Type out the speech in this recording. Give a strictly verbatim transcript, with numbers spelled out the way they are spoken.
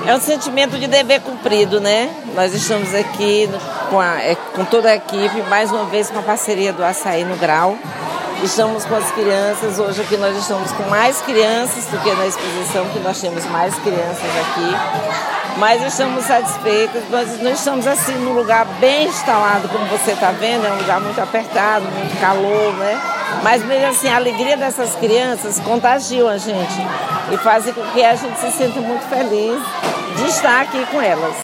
É um sentimento de dever cumprido, né? Nós estamos aqui com, a, com toda a equipe, mais uma vez com a parceria do Açaí no Grau. Estamos com as crianças, hoje aqui nós estamos com mais crianças do que na exposição, que nós temos mais crianças aqui. Mas estamos satisfeitos, nós não estamos assim num lugar bem instalado, como você está vendo, é um lugar muito apertado, muito calor, né? Mas mesmo assim, a alegria dessas crianças contagiam a gente e fazem com que a gente se sinta muito feliz de estar aqui com elas.